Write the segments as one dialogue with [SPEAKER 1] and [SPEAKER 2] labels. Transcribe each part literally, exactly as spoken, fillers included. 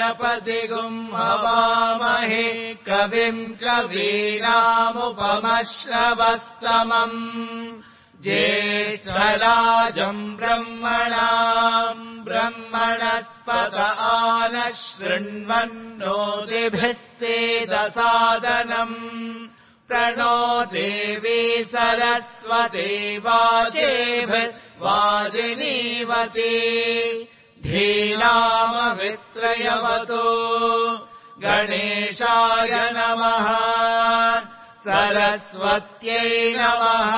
[SPEAKER 1] गणपतिगुम् हवामहे कविम् कवीनामुपमश्रवस्तमम् ज्येष्ठराजम् ब्रह्मणाम् ब्रह्मणस्पत आनः शृण्वन्नोतिभिः सेदसादनम् प्रणो देवी सरस्वती वाजेभिर्वाजिनीवती धीनामवित्रयवतु गणेशाय नमः सरस्वत्यै नमः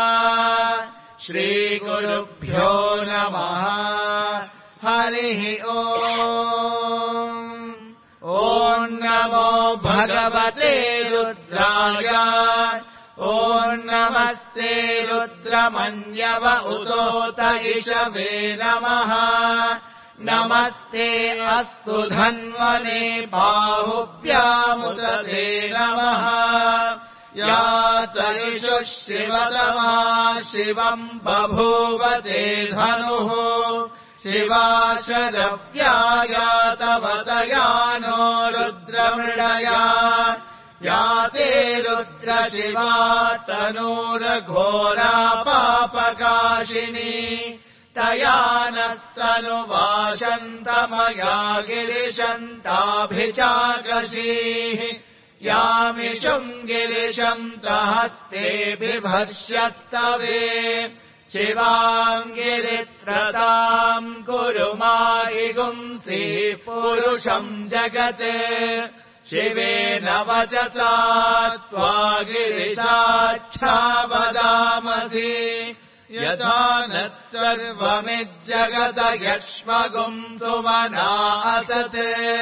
[SPEAKER 1] श्रीगुरुभ्यो नमः हरिः ओम् ॐ नमो भगवते रुद्राय ॐ नमस्ते रुद्रमन्यव उतोत इषवे नमः नमस्ते अस्तु धन्वने बाहुभ्यामुत ते नमः या तरिषुः शिवतमा शिवम् बभूव ते धनुः शिवा शरव्याया तव तयानो रुद्रमृडया या ते रुद्रशिवा तनूर्घोरा पापकाशिनी तया नस्तनुवाशन्तमया गिरिशन्ताभिचाकशीः यामिषुम् गिरिशन्तहस्ते बिभर्ष्यस्तवे शिवाम् गिरित्रताम् कुरु मायिगुंसि पुरुषम् जगत् शिवेन वचसा त्वा गिरिशाच्छा वदामसि यथा नः सर्वमिज्जगत यक्ष्मगुम् सुमना असत्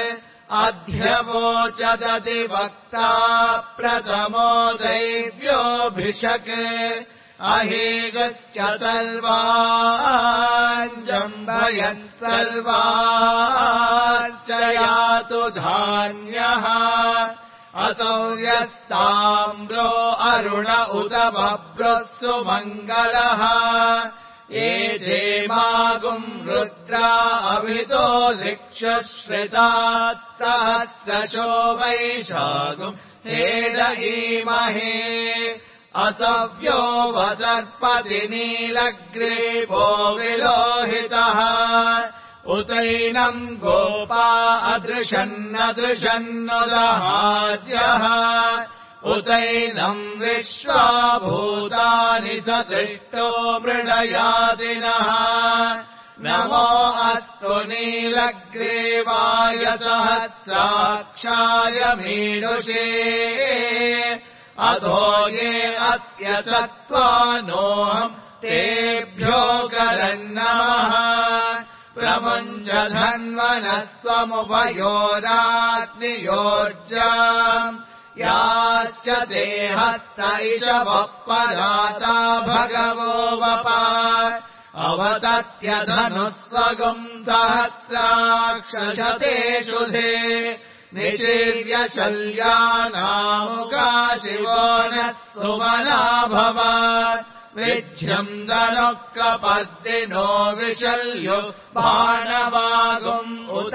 [SPEAKER 1] अध्यवोचदति वक्ता प्रथमो दैव्योऽभिषक् अहेगश्च सर्वान् जम्भयन् सर्वाश्च यातु धान्यः असौ यस्ताम्रो अरुण उत बभ्रः सुमङ्गलः ये जेमागुम् रुद्रा अभितो दिक्षुश्रितात् सहस्रशो वैशागुम् हेदयीमहे असव्यो वसर्पति नीलग्रीवो विलोहितः उतैनम् गोपा अदृशन्नदृशन्नुदहाद्यः उतैनम् विश्वाभूतानि सदृष्टो मृडयादिनः नमो अस्तु नीलग्रीवाय सहस्राक्षाय मीनुषे अधो ये अस्य सत्त्वानोऽहम् तेभ्यो करन्नमः प्रमुञ्च धन्वनस्त्वमुभयोराग्नियोर्जाम् याश्च देहस्त इषवः पराता भगवो वपा अवतत्यधनुः स्वगुम् सहस्राक्षशतेषु धे निशीर्य शल्यानामुका शिवो नः सुमना भवात् विज्यम् दनुःकपर्दिनो विशल्यो बाणवागुम् उत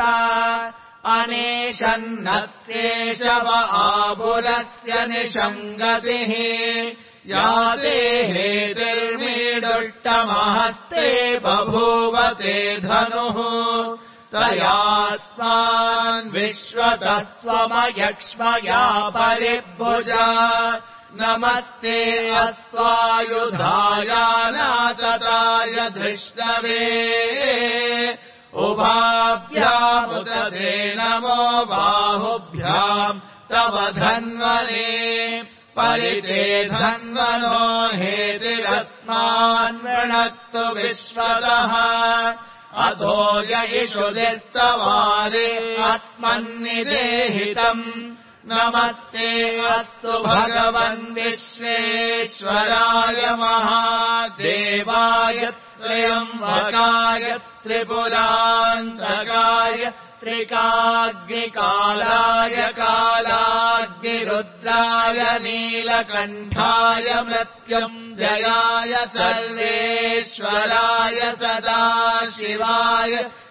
[SPEAKER 1] अनेशन्नस्येषव आबुलस्य निषङ्गतिः या देहेतिर्मीडुष्टमहस्ते बभूवते धनुः तयास्मान् विश्वतत्त्वमयक्ष्मया परिभुजा नमस्ते अस्त्वायुधायानातताय धृष्णवे उभाभ्यामुत ते नमो बाहुभ्याम् तव धन्वने परिते धन्वनो हेतिरस्मान् वृणक्तु विश्वतः अधो य इषु दिस्तवारे अस्मन्निदेहितम् नमस्ते अस्तु भगवन् विश्वेश्वराय महादेवाय त्र्यम्बकाय त्रिपुरान्तकाय त्रिकाग्निकालाय कालाग्निरुद्राय नीलकण्ठाय मृत्युञ्जयाय सर्वेश्वराय सदाशिवाय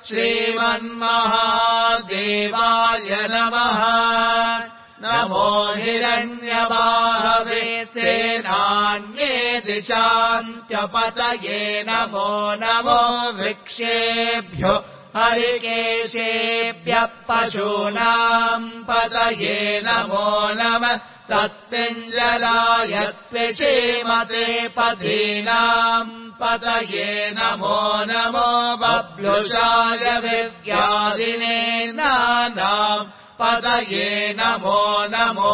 [SPEAKER 1] श्रीमन्महादेवाय नमः। नमो हिरण्यबाहवे सेनान्ये दिशाञ्च-पतये नमो नमो वृक्षेभ्यो हरिकेशेभ्यः पशूनाम् पतये नमो नमः। सस्तिञ्जराय त्विषीमते पदीनाम् पतये नमो नमो। बभ्लुषाय विव्याधिने नानाम् पतये नमो नमो।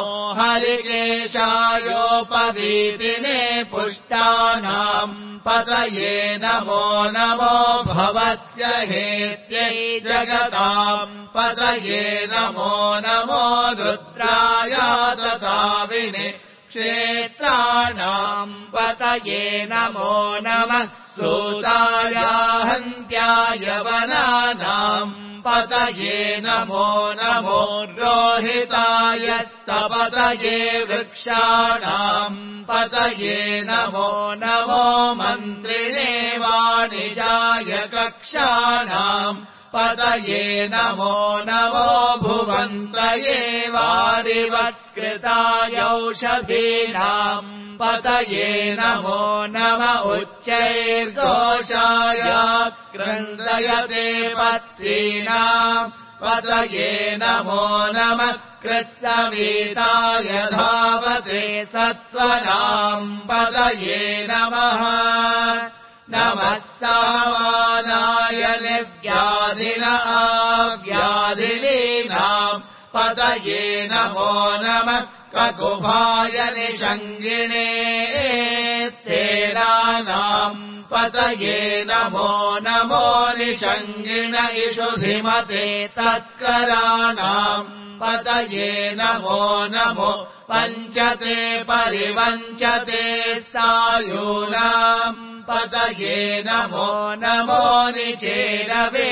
[SPEAKER 1] हरिकेशायोपवीतिने पुष्टानाम् पतये नमो नमो। भवस्य हेत्यै जगताम् पतये नमो नमो। रुद्राय ददाविने क्षेत्राणाम् पतये नमो नमः। सूताय हन्त्याय वनानाम् पतये नमो नमो। रोहिताय स्तपतये वृक्षाणाम् पतये नमो नमो। मन्त्रिणे वाणिजाय कक्षाणाम् पतये नमो नमो। भुवन्तये वारिवत्कृताय औषधीनाम् पतये नमो नम। उच्चैर्घोषाय क्रन्दयते पत्रीणाम् पतये नमो नमः। कृष्णवीताय धावते सत्त्वनाम् पतये नमः। नमः सामानाय निर्व्याधिन आव्याधिनीनाम् पतये नमो नमः। ककुभाय निषङ्गिणे स्तेनानाम् पतये नमो नमो। निषङ्गिण इषुधिमते तस्कराणाम् पतये नमो नमो। पञ्चते परिवञ्चते स्थायूनाम् पतये नमो नमो। निचेरवे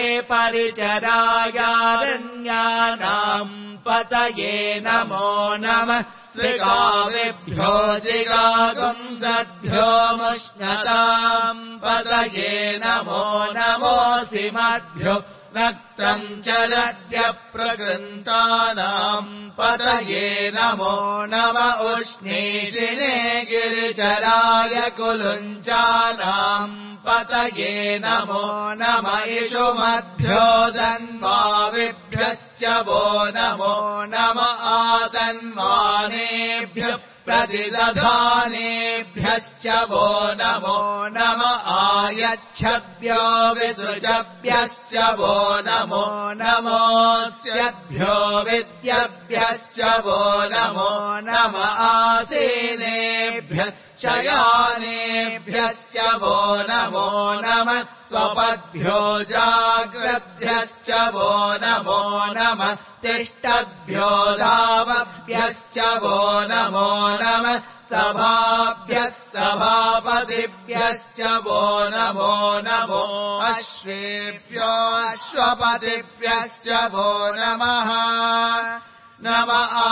[SPEAKER 1] परिचरायारण्यानाम् पतये नमो नमः। श्रिगाविभ्यो जिगागुंसद्भ्यो मुष्णताम् पतये नमो नमो। सिमद्भ्यो रक्तम् चलद्य प्रकृन्तानाम् पतये नमो नम। उष्णीषिणे गिरिचराय कुलुञ्चानाम् पतये नमो नम। इषुमद्भ्यो धन्वाविभ्यश्च वो नमो नम। आतन्वानेभ्यः प्रतिदधानेभ्यश्च वो नमो नम। आयच्छद्भ्यो विसृजभ्यश्च वो नमो नमोऽस्यद्भ्यो विद्यभ्यश्च वो नमो नम। आसीनेभ्यः शयानेभ्यश्च वो नमो नमः। स्वपद्भ्यो जाग्रद्भ्यश्च वो नमो नमः। तिष्ठद्भ्यो धावभ्यश्च वो नमो नमः। सभाभ्यः सभापतिभ्यश्च वो नमो नमो। अश्वेभ्यो अश्वपतिभ्यश्च वो नमः। नम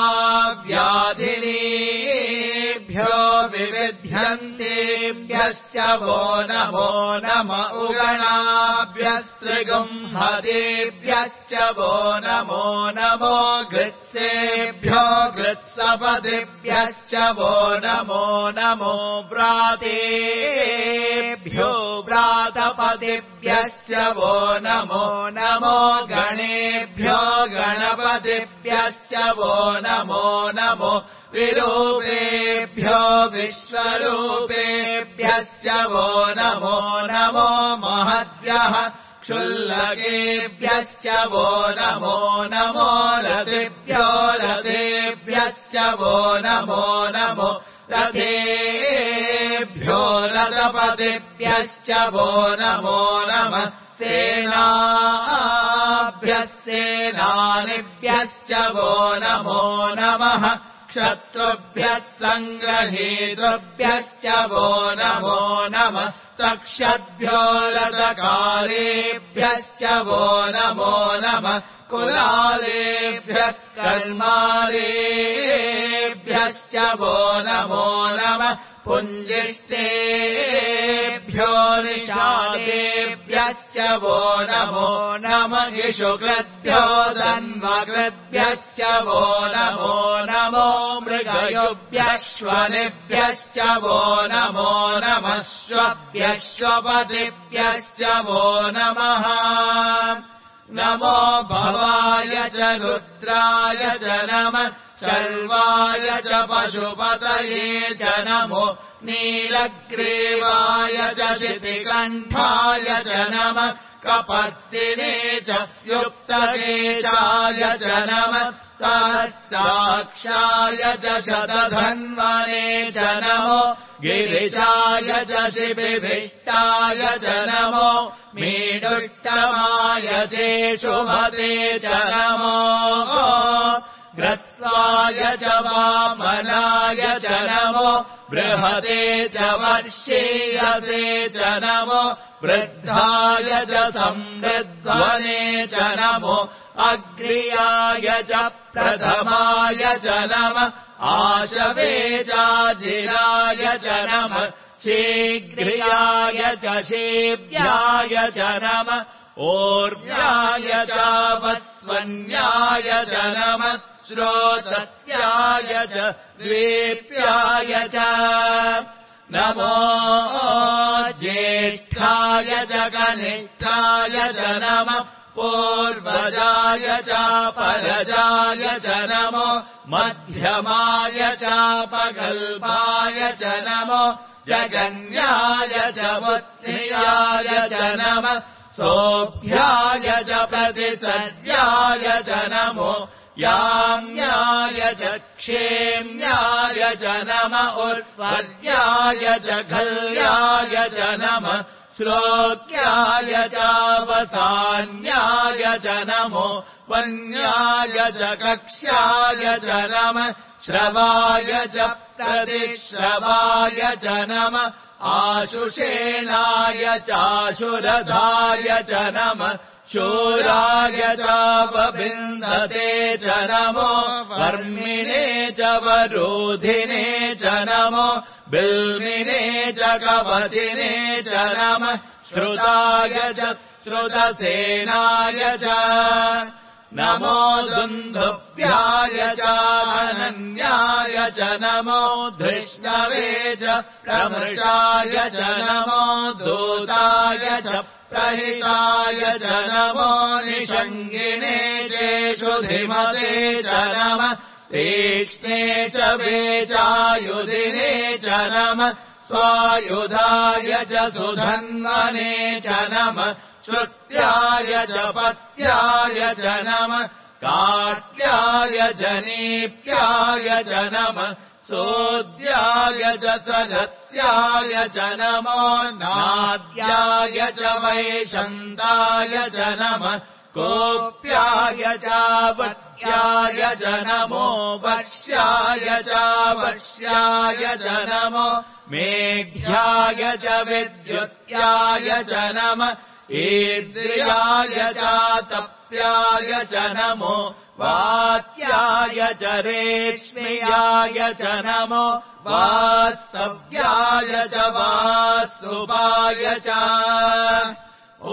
[SPEAKER 1] आव्याधिनीभ्यो विविध्यन्तेभ्यश्च वो नमो नम। उगणाभ्यस्त्रिगुंहतेभ्यश्च वो नमो नमो। गृत्सेभ्यो गृत्सपतिभ्यश्च वो नमो नमो। व्रातेभ्यो व्रातपतिभ्यश्च वो नमो नमो। गणेभ्यो गणपतिभ्यश्च वो नमो नमो। विरूपेभ्यो विश्वरूपेभ्यश्च वो नमो नमो। महद्भ्यः क्षुल्लकेभ्यश्च वो नमो नमो। रथेभ्यो रथेभ्यश्च वो नमो नमो। रथेभ्यो रथपतिभ्यश्च वो नमो नमः। सेनाभ्यः सेनानिभ्यश्च वो नमो नमः। क्षत्रुभ्यः सङ्ग्रहेतृभ्यश्च वो नमो नमस्तक्षद्भ्यो रथकारेभ्यश्च वो नमो नमः। कुलालेभ्यः कर्मालेभ्यश्च वो नमो नमः पुञ्जिष्टेभ्यो निषादेभ्यश्च वो नमो नमः इषुकृद्भ्यो धन्वकृद्भ्यश्च वो नमो नमो मृगयुभ्यश्वनिभ्यश्च वो नमो नमः श्वभ्यश्वपतिभ्यश्च वो नमः नमो भवाय च रुद्राय च नमः शर्वाय च पशुपतये च नमो नीलग्रीवाय च शितिकण्ठाय च नमः कपर्दिने च युक्तकेशाय च नमः सहस्राक्षाय च शतधन्वने च नमो गिरिशाय च शिबिभिष्टाय च नमो मीडुष्टमाय चेषुमते च नमो ग्रस्वाय च वामनाय च नमो बृहते च वर्षीयते च नमो वृद्धाय च संवृध्वने च नमो अग्र्याय च प्रथमाय च नमः आशवेजाजिराय च नमः शीघ्र्याय च शीभ्याय च नमः ओर्व्याय च वस्वन्याय च नमः श्रोतस्याय च द्वीप्याय च नमो ज्येष्ठाय च कनिष्ठाय च नमः पूर्वजाय च परजाय च नमो मध्यमाय चापकल्पाय च नमो जगन्याय च बुद्धियाय च नमः सोऽभ्याय च प्रतिसर्याय च नमो याम्याय च क्षेम्याय च नमः उर्वर्याय च घल्याय च नमः श्लोक्याय चावसान्याय च नमो वन्याय च कक्ष्याय च नमः श्रवाय च प्रतिश्रवाय च नमः आशुषेणाय चाशुरधाय च नमः शूराय चापबिन्दते च नमो वर्मिणे च वरोधिने च नमो बिल्मिने च कवचिने च नमः श्रुताय च श्रुतसेनाय च नमो दुन्दुभ्याय च अनन्याय च नमो धृष्णवे च प्रमृषाय च नमो दूताय च प्रहिताय च नमो निषङ्गिने चेषु धिमते च नमः तीक्ष्णे च वेचायुधिने च नमः स्वायुधाय च सुधन्वने च नमः श्रुत्याय च पत्याय च नमः काट्याय च नीप्याय च नमः सोद्याय च सदस्याय च नमो नाद्याय च वैशन्ताय च नमः कोप्याय च वट्याय च नमो वश्याय च वश्याय च नमो मेघ्याय च विद्युत्याय च नमः ईद्रियाय च तप्याय च नमो वात्याय च रेश्म्याय च नमो वास्तव्याय च वास्तुपाय च ॐ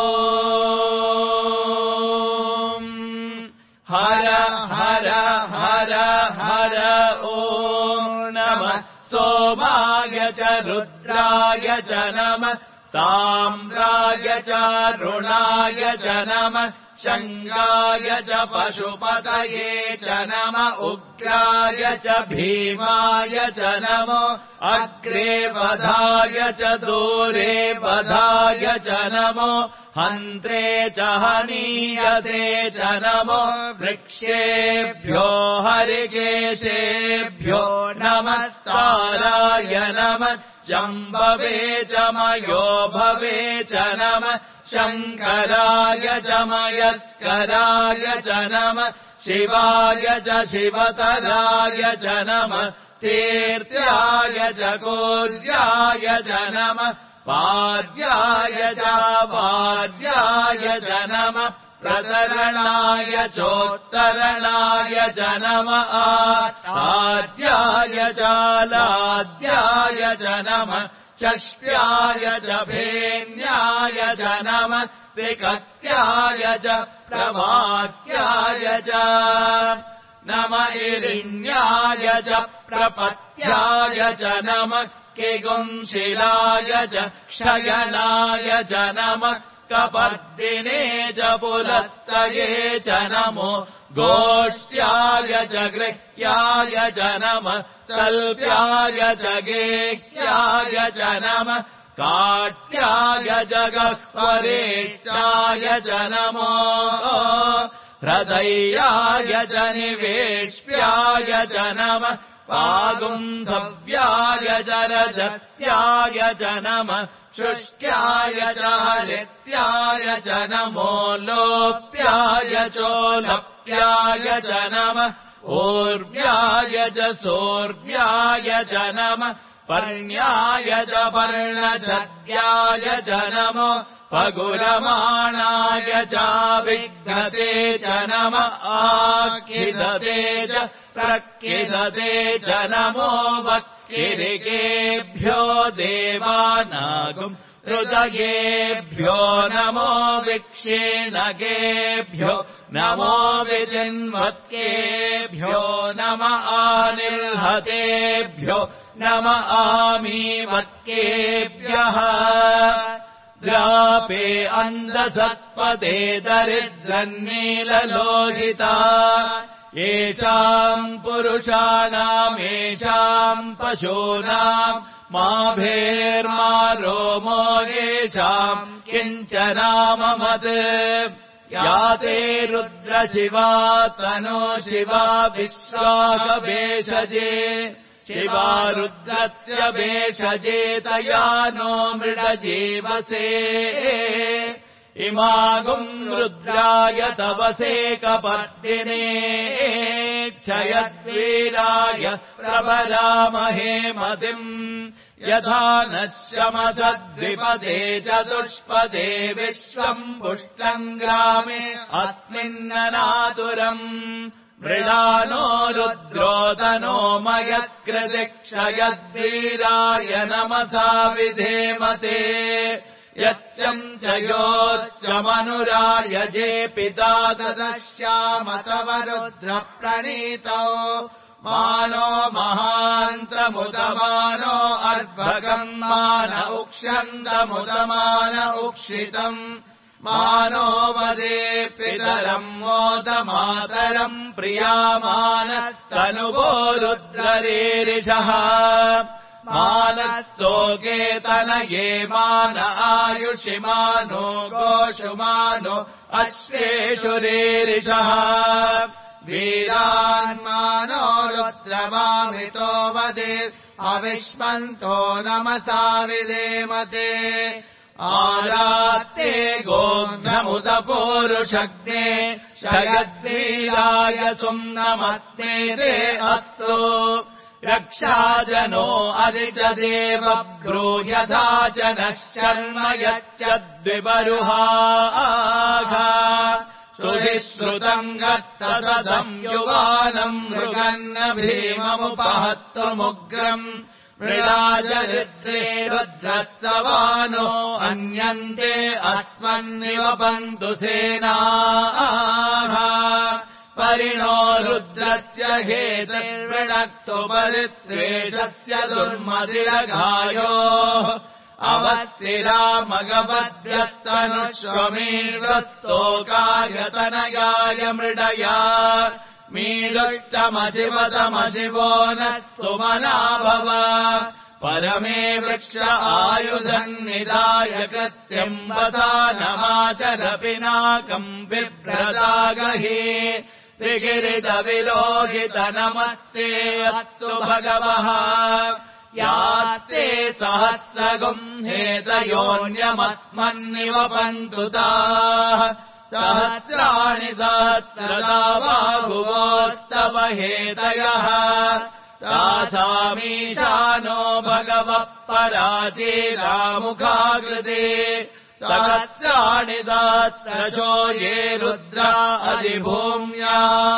[SPEAKER 1] हर हर हर हर ॐ नमः सोमाय च रुद्राय च नमः साम्राय च रुणाय च नमः शङ्गाय च पशुपतये च नमः उग्राय च भीमाय च नमो अग्रे वधाय च दूरे वधाय च नमो हन्त्रे च हनीयते च नमो वृक्षेभ्यो हरिकेशेभ्यो नमस्ताराय नमः शम्भवे च मयो भवे च नमः शङ्कराय च मयस्कराय च नमः शिवाय च शिवतराय च नमः तीर्थ्याय च कोल्याय च नमः पाद्याय च पाद्याय च नमः प्रतरणाय चोत्तरणाय च नमः आद्याय चालाद्याय च नमः षष्ट्याय च भेन्याय च नमः त्रिकत्याय च प्रभात्याय च नम इरिण्याय च प्रपत्याय च नमः किगुंशिलाय च क्षयनाय च नमः कपर्दिने च पुलस्तये च नमो गोष्ट्याय च गृह्याय च नमः तल्प्याय च गेह्याय च नमः काट्याय च गह्वरेष्टाय च नमो हृदयाय च निवेश्याय च नमः पागुन्धव्याय च रजस्याय च नमः शुष्क्याय च हरित्याय च नमो लोप्याय चोलप्याय च नमः ऊर्व्याय च सोर्व्याय च नमः पर्ण्याय च पर्णशद्याय च नमो पगुरमाणाय चाविघ्नते च नमः आखिदते च प्रकिदते च नमो वक्किरिकेभ्यो देवानागुम् हृदयेभ्यो नमो विक्षेणगेभ्यो नमो विजिन्वत्केभ्यो नम आनिर्हतेभ्यो नम आमीवत्केभ्यः द्रापे अन्धसस्पदे दरिद्रन्नीललोहिता येषाम् पुरुषाणाम् येषाम् पशूनाम् मा भेर्मा रोमो येषाम् किञ्चनाममत् या ते रुद्रशिवा तनो शिवा विश्वाकभेषजे शिवा रुद्रस्य भेषजे तया नो मृडजीवसे इमागुम् रुद्राय तवसे कपर्दिने क्षयद्वीराय प्रबलामहे मतिम् यथा नः शमसद्विपदे चतुष्पदे विश्वम् पुष्टम् ग्रामे अस्मिन्ननातुरम् मृडानो रुद्रोदनो मयस्कृति क्षयद्वीराय नमसा विधेमते यच्चम् च योश्च मनुरायजे पिता तदश्याम तव रुद्रप्रणीतौ मानो महान्त्रमुदमानो अर्भकम् मान उक्ष्यन्तमुदमान उक्षितम् मानो वदे पितरम् मोदमातरम् प्रियामानस्तनुवो रुद्ररीरिषः मानस्तोकेतनये मान आयुषि मानो गोषु मानो अश्वेषु रीरिषः वीरान्मानो रुद्रमामृतो वदे अविष्मन्तो नमसा विधेमते आरात्ते गोघ्नमुदपूरुषग्ने शयद्वीराय सुम्नमस्ते ते अस्तु रक्षाजनो अधिच देव ब्रूयथा च नः शर्म यच्चद्विबरुहाघा श्रुहि श्रुतम् गत्तदम् युवानम् मृगन्न भीममुपहत्तुमुग्रम् मृडाजरिद्रे रुद्रस्तवानो अन्यन्ते अस्मन्निवपन्तु सेनाः परिणो रुद्रस्य हेतिर्वृणक्तु परित्वेषस्य दुर्मदिरघायोः अवस्थिरामगवद्यस्तनुष्वमीर्वस्तोकायतनयाय मृडया मीदुष्टमशिवतमशिवो न सुमना भव परमे वृक्ष आयुधन्निधाय कृत्यम् वता नमाचर पिनाकम् बिभ्रदागहि त्रिगिरितविलोहित नमस्ते अस्तु भगवः यास्ते सहस्रगुम् हेतयोऽन्यमस्मन्निवपन्तु ताः सहस्राणि सहस्रदा बाहुवोस्तव हेतयः तासामीशानो भगवः पराचीरामुखाकृते सहस्राणि सहस्रशो ये रुद्रा अधिभूम्या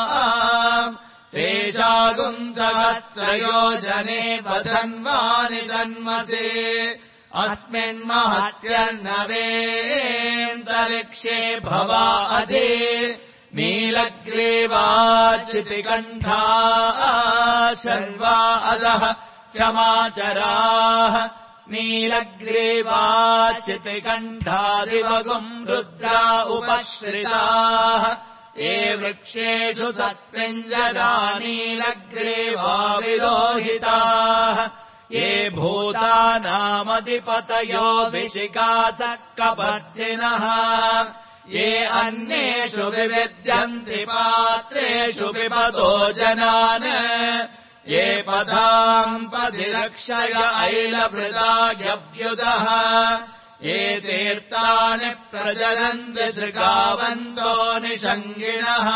[SPEAKER 1] तेषागुम् सहस्रयोजने वधन्वानि तन्मसे अस्मिन्महत्यर्णवेऽन्तरिक्षे भवा अधि नीलग्रीवाचितिकण्ठा शर्वा अधः क्षमाचराः नीलग्रीवाचितिकण्ठादिवगुम् रुद्रा उपश्रिताः ये वृक्षेषु तस्मिञ्जना नीलग्रीवा विलोहिताः ये भूतानामधिपतयो विशिखासः कपर्दिनः ये अन्येषु विविद्यन्ति पात्रेषु पिबतो जनान् ये पदाम् पदिरक्षय ऐलभृदायव्युदः ये तीर्थानि प्रचलन्ति सृगावन्तो निषङ्गिणः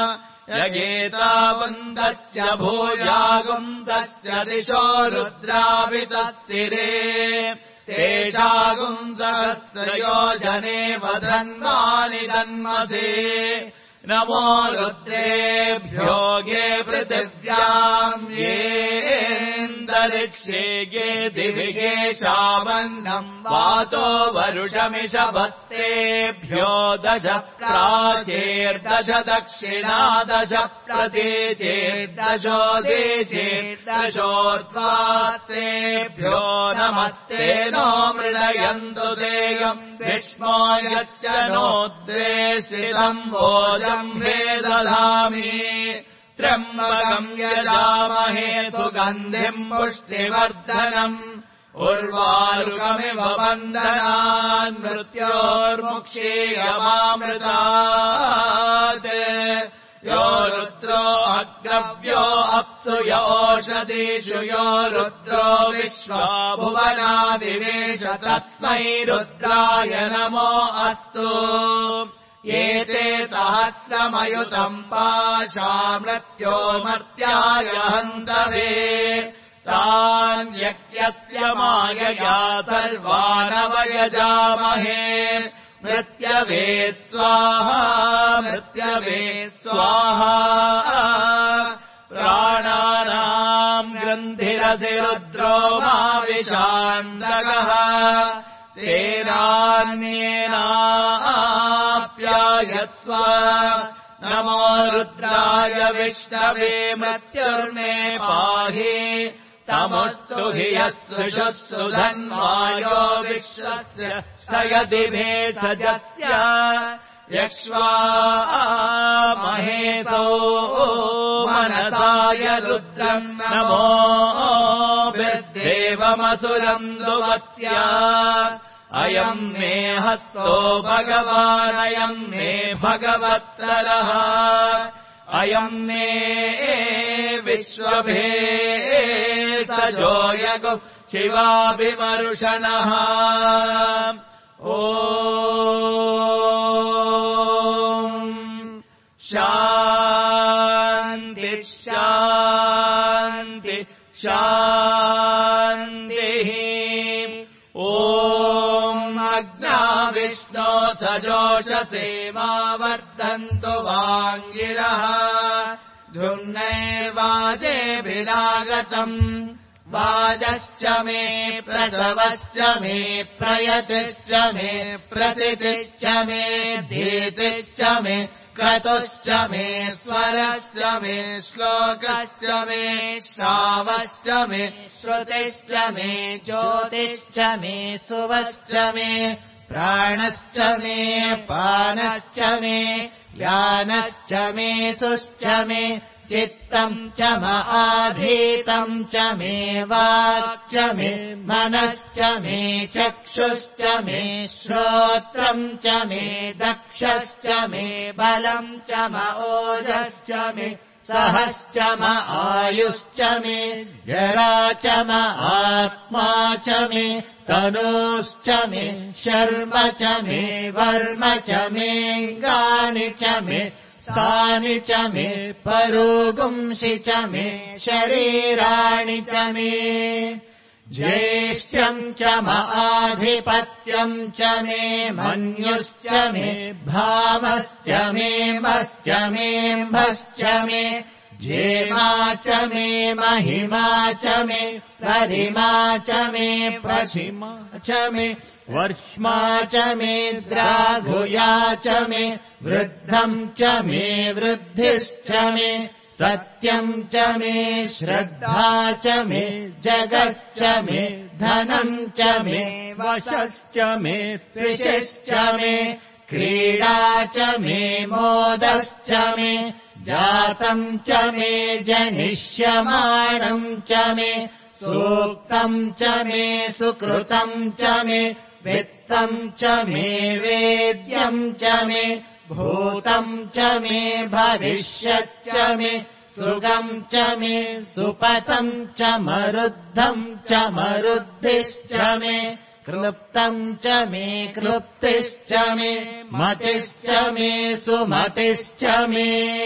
[SPEAKER 1] यगेतावन्तस्य भूयागुन्तस्य दिशो रुद्रावितस्तिरे तेषागुम् सहस्रयोजने वधन्वानि तन्मसे नमो रुद्रेभ्यो ये पृथिव्याम् येऽन्तरिक्षे ये दिवि ये शावन्नम् वातो वरुषमिषभस्तेभ्यो दश प्राचेर्दश दक्षिणा दश प्रतीचेर्दशोदीचेर्दशोर्ध्वात्तेभ्यो नमस्ते नो मृणयन्तु तेयम् विष्मो यच्च नोद्वेषितम् भोजम् वेदधामि त्र्यम्बकम् यजामहे सुगन्धिम् पुष्टिवर्धनम् उर्वारुकमिव बन्धनान् मृत्योर्मुक्षीयमामृतात् यो रुद्रो अग्रव्यो अप्सु योषधीषु यो रुद्रो विश्वा भुवनादिवेश तस्मै रुद्राय नमो अस्तु एते सहस्रमयुतम् पाशा मृत्यो मर्त्याय हन्तवे तान् यज्ञस्य मायया सर्वानवयजामहे मृत्यवे स्वाहा मृत्यवे स्वाहा प्राणानाम् ग्रन्थिरसि रुद्रो माविशान्तकः तेनान्येनाप्यायस्व नमो रुद्राय विष्णवे मृत्युर्मे पाहि तमस्तु हि यत्सुषुः धन्वायो विश्वस्य शयति भेषजस्य यक्ष्वा महेशो मनसाय रुद्रम् नमो वृद्धेवमसुरम् दुवस्य अयम् मे हस्तो भगवानयम् मे भगवत्तरः अयम् मे विश्वभेषजो यगु शिवाभिमर्शनः ॐ शान्ति शान्ति शान्तिः ॐ अग्नाविष्णो सजोषसेवावर्धन्तु वाङ्गिरः धुम्नैर्वाजेभिरागतम् वाजश्च मे प्रसवश्च मे प्रयतिश्च मे प्रसितिश्च मे धीतिश्च मे क्रतुश्च मे स्वरश्च मे श्लोकश्च मे श्रावश्च मे श्रुतिश्च मे ज्योतिश्च मे सुवश्च मे प्राणश्च मे पानश्च मे यानश्च मे सुश्च मे चित्तम् च महाधीतम् च मे वाक् च मे मनश्च मे चक्षुश्च मे श्रोत्रम् च मे दक्षश्च मे बलम् च म ओजश्च मे सहश्च म आयुश्च मे जरा च म आत्मा च मे तनूश्च मे शर्म च मे वर्म च मेऽङ्गानि च मे स्थानि च मे परोगुंसि च मे शरीराणि च मे ज्येष्ठ्यम् च महाधिपत्यम् च मे मन्युश्च मे भामश्च मे मश्च मेऽम्भश्च मे जेमा च मे महिमा च मे गरिमा च मे प्रशिमा च मे वर्ष्मा च मे द्राघुया च मे वृद्धम् च मे वृद्धिश्च मे सत्यम् च मे श्रद्धा च मे जगच्च मे धनम् च मे वशश्च मे त्विषश्च मे क्रीडा च मे मोदश्च मे जातम् च मे जनिष्यमाणम् च मे सूक्तम् च मे सुकृतम् च मे वित्तम् च मे वेद्यम् च मे भूतम् च मे भविष्यच्च मे सुगम् च मे सुपतम् च मरुद्धम् च मरुद्धिश्च मे क्लृप्तम् च मे क्लृप्तिश्च मे मतिश्च मे सुमतिश्च मे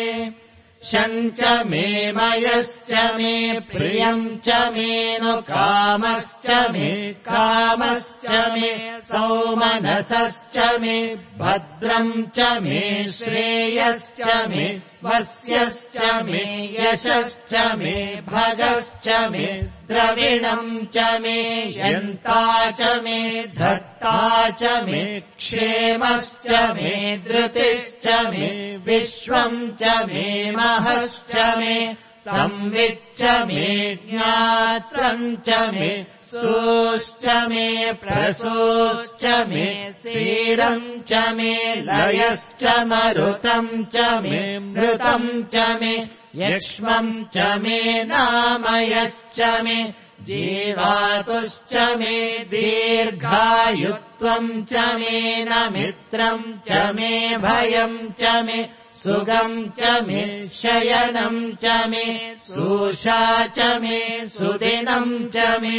[SPEAKER 1] शम् च मे मयश्च मे प्रियम् च मे नु कामश्च मे कामश्च मे सौमनसश्च मे भद्रम् च मे श्रेयश्च मे वस्यश्च मे यशश्च मे भगश्च मे द्रविणम् च मे यन्ता च मे धर्ता च मे क्षेमश्च मे धृतिश्च मे विश्वम् च मे महश्च मे संविच्च मे ज्ञात्रम् च मे सूश्च मे प्रसूश्च मे क्षीरम् च मे लयश्च मरुतम् च मे मृतम् च मे यक्ष्मम् च मे नामयश्च मे जीवातुश्च मे दीर्घायुत्वम् च मे न मित्रम् च मे भयम् च मे सुगम् च मे शयनम् च मे सूषा च मे सुदिनम् च मे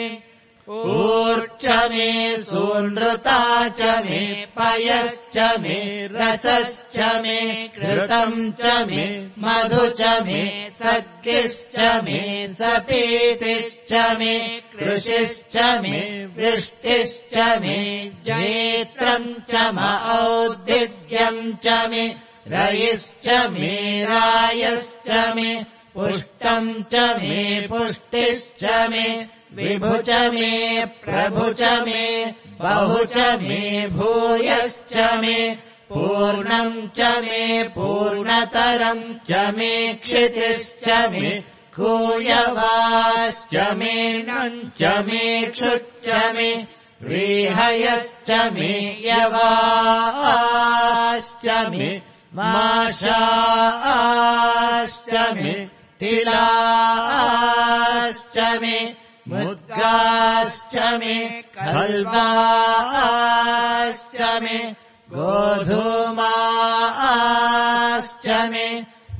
[SPEAKER 1] ऊर्च मे सूनृता च मे पयश्च मे रसश्च मे घृतम् च मे मधु च मे सद्गिश्च मे सपीतिश्च मे कृषिश्च मे वृष्टिश्च मे जैत्रम् च मौद्दिद्यम् च मे रयिश्च मे रायश्च मे पुष्टम् च मे पुष्टिश्च मे विभु च मे प्रभु च मे बहु च मे भूयश्च मे पूर्णम् च मे पूर्णतरम् च मे क्षितिश्च मे कूयवाश्च मे नम् च मे क्षुच्च मे व्रीहयश्च मे यवाश्च मे माशाश्च मे तिलाश्च मे मुद्गाश्च मे खल्वाश्च मे गोधूमाश्च मे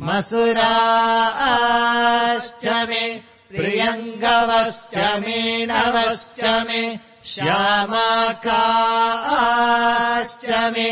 [SPEAKER 1] मसुराश्च मे प्रियङ्गवश्च मेणवश्च मे श्यामाकाश्च मे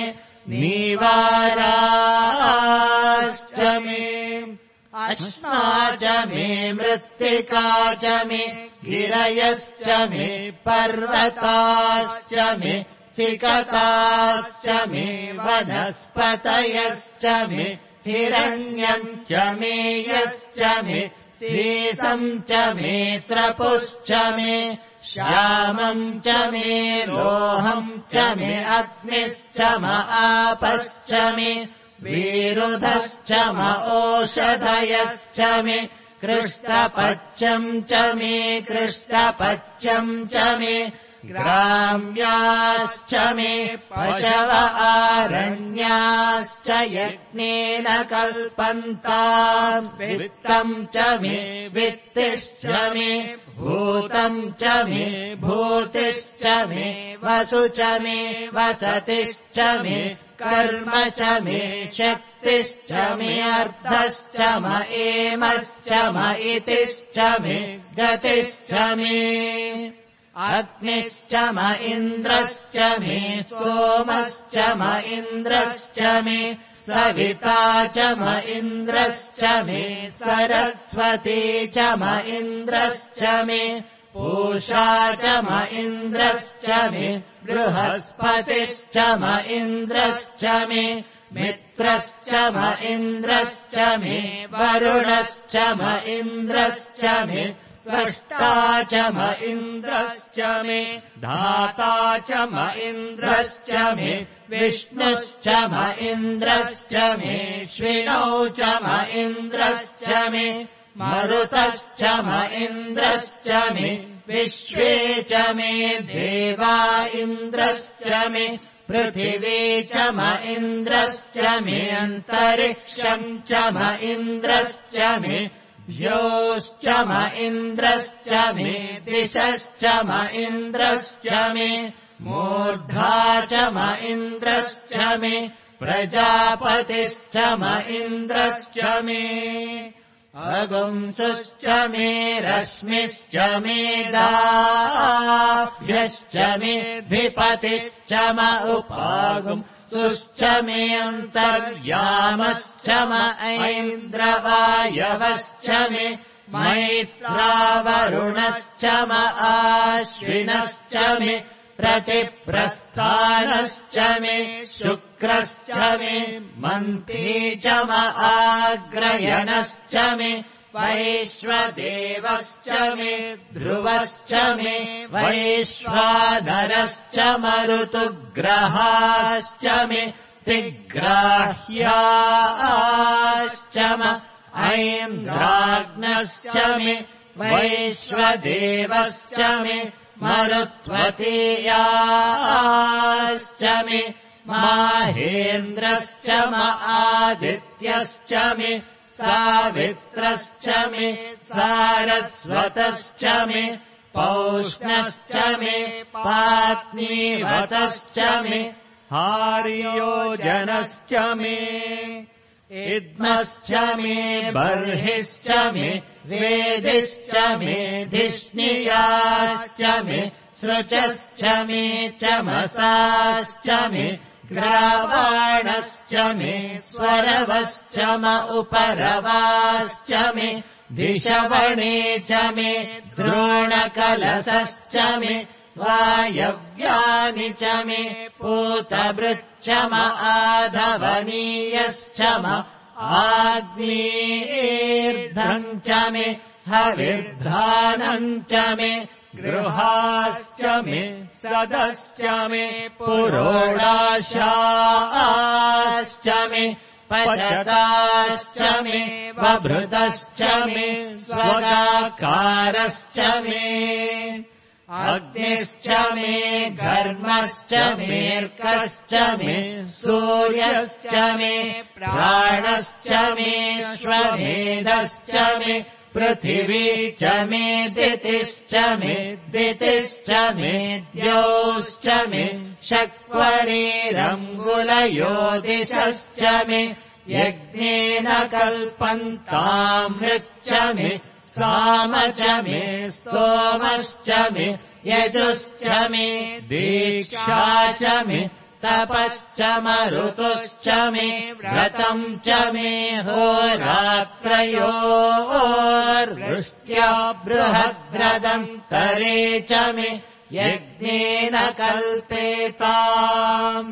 [SPEAKER 1] नीवाराश्च मे अश्मा च मे मृत्तिका च मे गिरयश्च मे पर्वताश्च मे सिकताश्च मे वनस्पतयश्च मे हिरण्यम् च मे यश्च मे श्रीसम् च मे त्रपुश्च मे श्यामम् च मे लोहम् च मे अग्निश्च म आपश्च मे विरुधश्च म ओषधयश्च मे कृष्णपच्यम् च मे कृष्णपच्यम् च मे ग्राम्याश्च मे पशव आरण्याश्च यज्ञेन कल्पन्ताम् वित्तम् च मे वित्तिश्च मे भूतम् च मे भूतिश्च मे वसु च मे वसतिश्च मे कर्म च मे शक्तिश्च मे अर्थश्च म एमश्च म इतिश्च मे गतिश्च मे अग्निश्च म इन्द्रश्च मे सोमश्च म इन्द्रश्च मे सविता च म इन्द्रश्च मे सरस्वती च म इन्द्रश्च मे पूषा च म इन्द्रश्च मे बृहस्पतिश्च म इन्द्रश्च मे मित्रश्च म इन्द्रश्च मे वरुणश्च म इन्द्रश्च मे त्वष्टा च म इन्द्रश्च मे धाता च म इन्द्रश्च मे विष्णुश्च म इन्द्रश्च मे श्विनौ च म इन्द्रश्च मे मरुतश्च म इन्द्रश्च मे विश्वे च मे देवा इन्द्रश्च मे पृथिवी च म इन्द्रश्च मे अन्तरिक्षम् च म इन्द्रश्च मे द्योश्च म इन्द्रश्च मे दिशश्च म इन्द्रश्च मे मूर्धा च म इन्द्रश्च मे प्रजापतिश्च म इन्द्रश्च मे अगुंसुश्च मे रश्मिश्च मे दाभ्यश्च मे धिपतिश्च म उपागुंसुश्च मे अन्तर्यामश्च म ऐन्द्रवायवश्च मे मैत्रावरुणश्च म आश्विनश्च मे प्रतिप्रस्थानश्च मे शुक्रश्च मे मन्त्री च म आग्रयणश्च मे वैश्वदेवश्च मे ध्रुवश्च मे वैश्वानरश्च मरुतुग्रहाश्च मे तिग्राह्याश्च म ऐन्द्राग्नश्च मे वैश्वदेवश्च मे मरुत्वतीयाश्च मे माहेन्द्रश्च म आदित्यश्च मे सावित्रश्च मे सारस्वतश्च मे पौष्णश्च मे पात्नीवतश्च मे हार्योजनश्च मे इद्मश्च मे बर्हिश्च मे वेदिश्च मे धिष्णियाश्च मे सृचश्च मे चमसाश्च मे ग्रावाणश्च मे स्वरवश्च म उपरवाश्च मे दिशवणे च मे द्रोणकलशश्च मे वायव्यानि च मे पूतभृच्च म आधवनीयश्च म आग्नेर्धम् च मे हविर्धानम् च मे गृहाश्च मे सदश्च मे पुरोडाशाश्च मे पचताश्च मे वभृतश्च मे स्वगाकारश्च मे अग्निश्च मे घर्मश्च मेऽर्कश्च मे सूर्यश्च मे प्राणश्च मे श्वमेधश्च मे पृथिवी च मे दितिश्च मे दितिश्च मे द्यौश्च मे शक्वरीरङ्गुलयो दिशश्च मे यज्ञेन कल्पन्तामृच्च मे साम च मे स्तोमश्च मे यजुश्च मे दीक्षा च मे तपश्च मरुतुश्च मे व्रतम् च मे होरात्रयोर्वृष्ट्या बृहद्रदन्तरे च मे यज्ञेन कल्पेताम्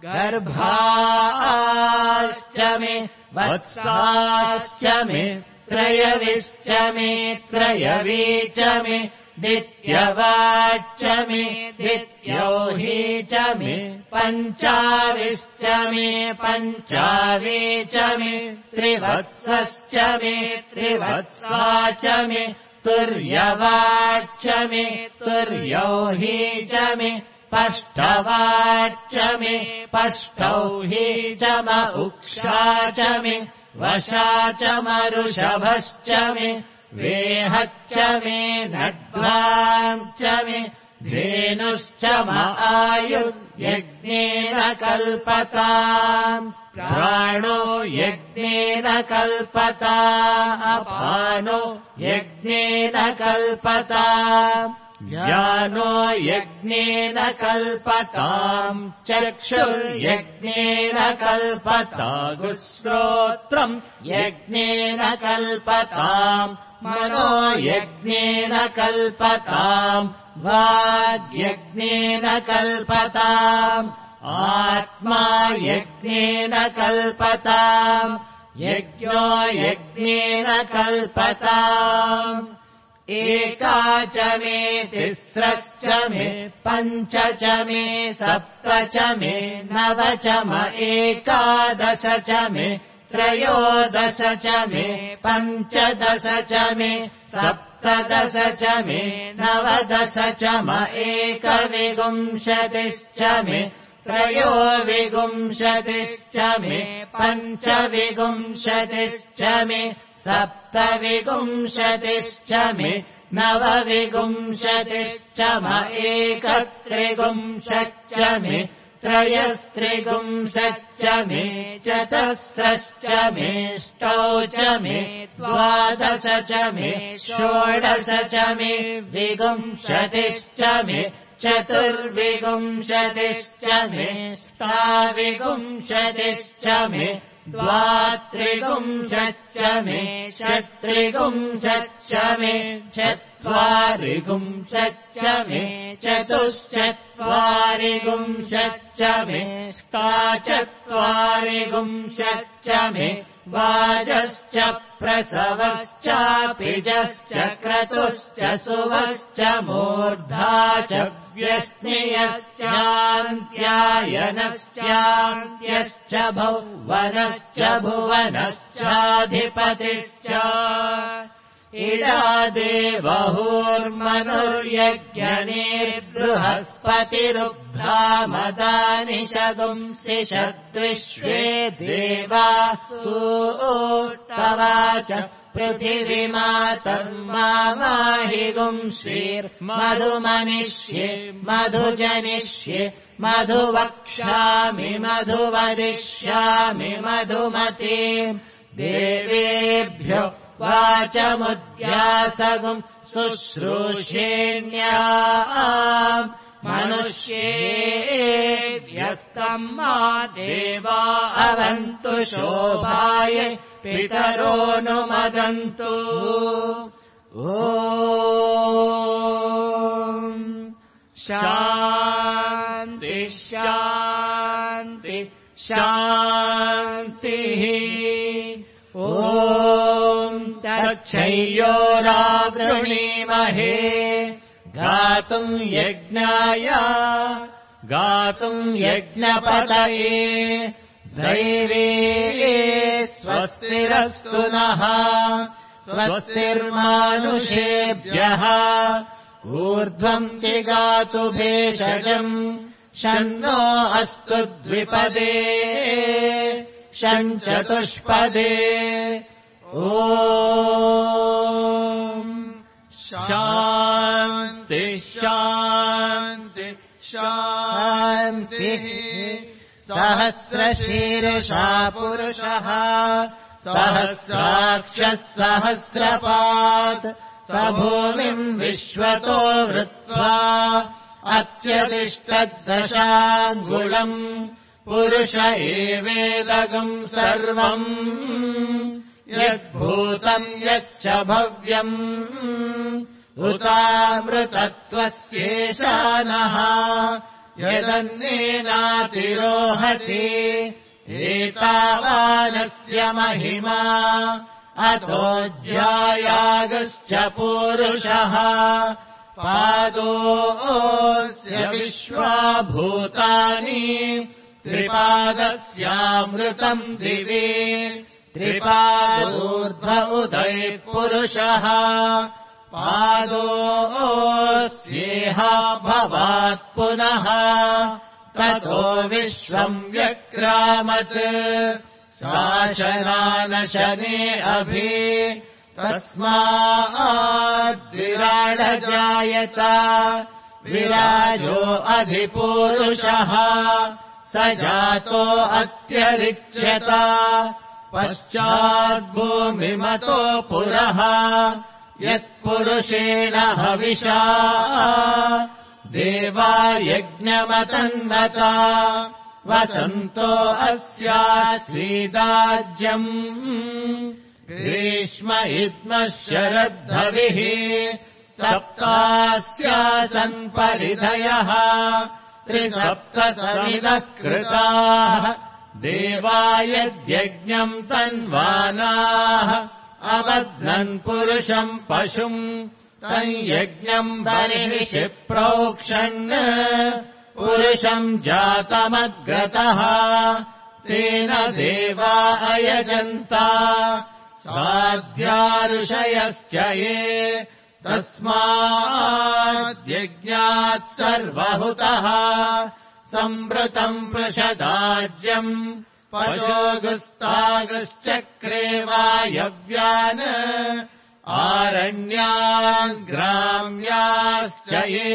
[SPEAKER 1] गर्भाश्च मे वत्साश्च मे त्रयविश्च मे त्रयवी च मे दित्यवाच्च मे दित्यौही च मे पञ्चाविश्च मे पञ्चावी च मे त्रिवत्सश्च मे त्रिवत्सा च मे तुर्यवाच्च मे तुर्यौही च मे पष्टवाच्च मे पष्टौही च म उक्षा च मे वशा च मरुषभश्च मे वेहच्च मे नड्वाम् च मे धेनुश्च म आयुर्यज्ञेन कल्पताम् प्राणो यज्ञेन कल्पता अपानो यज्ञेन कल्पता ज्ञानो यज्ञेन कल्पताम् चक्षुर्यज्ञेन कल्पतागुश्रोत्रम् यज्ञेन कल्पताम् मनो यज्ञेन कल्पताम् वाग्यज्ञेन कल्पताम् आत्मा यज्ञेन कल्पताम् यज्ञो यज्ञेन कल्पताम् एका च मे तिस्रश्च मे पञ्च च मे सप्त च मे नव च म एकादश च मे त्रयोदश च मे पञ्चदश च मे सप्तदश च मे नवदश च म एकविंशतिश्च मे त्रयोविंशतिश्च मे पञ्चविंशतिश्च मे सप्तविंशतिश्च मे नवविंशतिश्च म एकत्रिंशच्च मे त्रयस्त्रिंशच्च मे चतस्रश्च मेऽष्टौ च मे द्वादश च मे षोडश च मे विंशतिश्च मे चतुर्विंशतिश्च मे ष्टाविंशतिश्च मे द्वात्रिंशच्च मे षट्त्रिंशच्च मे चत्वारिंशच्च मे चतुश्चत्वारिंशच्च मे ष्टाचत्वारिंशच्च मे वाजश्च प्रसवश्चापिजश्च क्रतुश्च सुवश्च मूर्धा च व्यस्नियश्चान्त्यायनश्चान्त्यश्च भुवनश्च भुवनश्चाधिपतिश्च इडादेवहूर्मनुर्यज्ञनेर्बृहस्पतिरुग्धामदानि शगुंसि षद्विश्वे देवाः सूक्तवाच पृथिवीमातर्माहि गुंश्रीर्मधुमनिष्ये मधुजनिष्ये मधुवक्ष्यामि मधुवदिष्यामि मधुमतीम् देवेभ्यो वाचमुद्यासगुम् शुश्रूषेण्याम् मनुष्येभ्यस्तम् मा देवा अवन्तु शोभाय पितरो नुमदन्तु ॐ शान्ति शान्ति शान्तिः ॐ तच्छयोरावृणीमहे गातुम् यज्ञाय गातुम् यज्ञपतये दैवे स्वस्तिरस्तु नः स्वस्तिर्मानुषेभ्यः ऊर्ध्वम् चिगातु भेषजम् शन्नो अस्तु द्विपदे षण्चतुष्पदे ॐ शान्ति शान्ति शान्तिः सहस्रशीर्षा पुरुषः सहस्राक्षः सहस्रपात् स भूमिम् विश्वतो वृत्वा अत्यतिष्ठद्दशाङ्गुलम् पुरुष एवेदगम् सर्वम् यद्भूतम् यच्च भव्यम् उतामृतत्वस्येशानः यदन्नेनातिरोहति एतावानस्य महिमा अथोऽध्यायागश्च पूरुषः पादोऽस्य विश्वाभूतानि त्रिपादस्यामृतम् दिवि त्रिपादोर्ध्व उदयः पुरुषः पादोऽस्येहा भवात् पुनः ततो विश्वम् व्यक्रामत् शासनानशने अभि तस्माद्विराडजायत विराजो अधिपूरुषः स जातो अत्यरिच्यत पश्चाद्भूमिमतो पुरः यत् पुरुषेण हविषा देवा यज्ञमतन्वता वसन्तो अस्यासीदाज्यम् ग्रीष्म इद्मः शरद्धविः सप्तास्यासन् परिधयः त्रिसप्तसमिदः कृताः देवा यद्यज्ञम् तन्वानाः अबध्नन् पुरुषम् पशुम् तम् यज्ञम् बर्हिषि प्रोक्षन् पुरुषम् जातमग्रतः तेन देवा अयजन्ता साध्याऋषयश्च ये तस्माद्यज्ञात् सर्वहुतः संवृतम् पृषदाज्यम् पशोगुस्तागश्चक्रे वायव्यान् आरण्यान् ग्राम्याश्च ये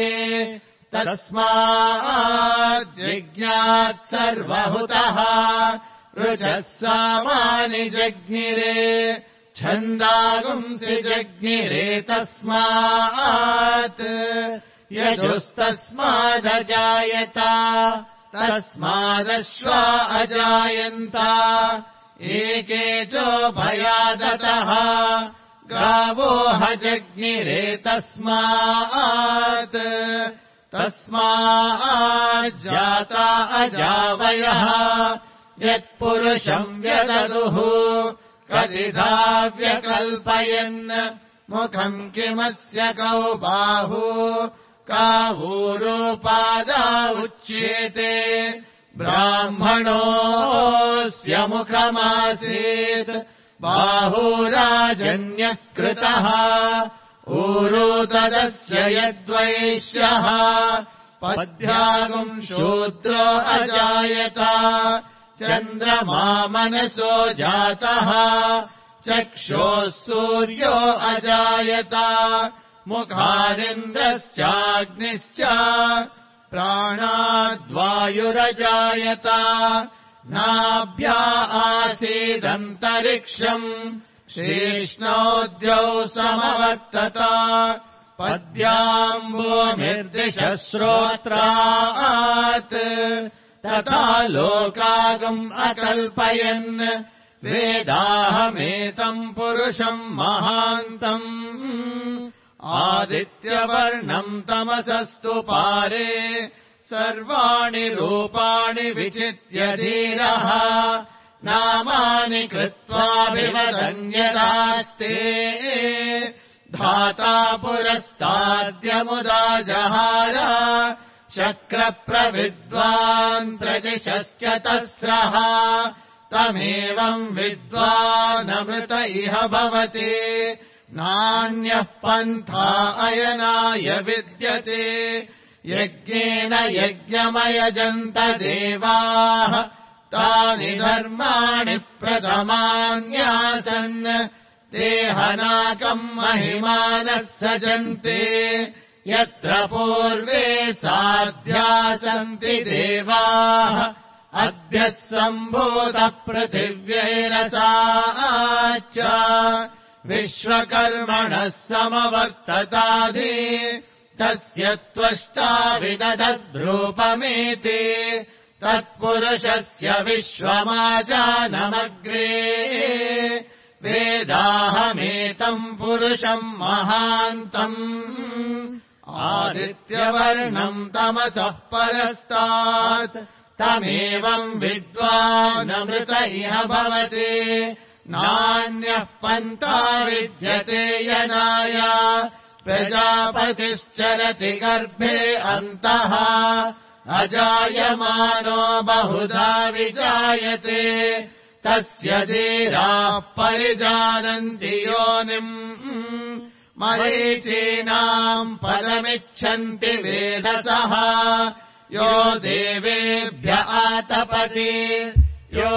[SPEAKER 1] तस्माद्यज्ञात् सर्वहुतः ऋचः सामानि जज्ञिरे छन्दागुंसि जज्ञिरे तस्मात् यजुस्तस्मादजायत तस्मादश्वा अजायन्त एके चोभयादतः गावो हजज्ञिरे तस्मात् तस्माज्जाता अजावयः यत्पुरुषम् व्यददुः कदिधा व्यकल्पयन् मुखम् किमस्य कौ बाहु कावूरोपादा उच्येते ब्राह्मणोऽस्य मुखमासीत् बाहुराजन्यः कृतः ऊरो तदस्य यद्वैश्यः पद्भ्यागुम् शूद्रो अजायत चन्द्रमा मनसो जातः चक्षोः सूर्यो अजायत मुखादिन्द्रश्चाग्निश्च प्राणाद्वायुरजायत नाभ्या आसीदन्तरिक्षम् शेष्णोद्यौ समवर्तत पद्याम्बोमिर्दिशः श्रोत्रात् तथा लोकागम् अकल्पयन् वेदाहमेतम् पुरुषम् महान्तम् आदित्यवर्णम् तमसस्तु पारे सर्वाणि रूपाणि विचित्य धीरः नामानि कृत्वाभिवदन्यदास्ते धाता पुरस्ताद्यमुदा जहार शक्रप्रविद्वान् प्रदिशश्च तस्रः तमेवम् विद्वानमृत इह भवति नान्यः पन्था अयनाय विद्यते यज्ञेन यज्ञमयजन्त देवाः तानि धर्माणि प्रथमान्यासन् देहनाकम् महिमानः सजन्ते यत्र पूर्वे साध्या सन्ति देवाः अद्य सम्भूतः पृथिव्यैरसाच्च विश्वकर्मणः समवर्तताधि तस्य त्वष्टा विदधद्रूपमेति तत्पुरुषस्य विश्वमाजानमग्रे वेदाहमेतम् पुरुषम् महान्तम् आदित्यवर्णम् तमसः परस्तात् तमेवम् विद्वानमृत इह भवति नान्यः पन्था विद्यते यनाय प्रजापतिश्चरति गर्भे अन्तः अजायमानो बहुधा विजायते तस्य धीराः परिजानन्ति योनिम् मरीचीनाम् पदमिच्छन्ति वेदसः यो देवेभ्य आतपति यो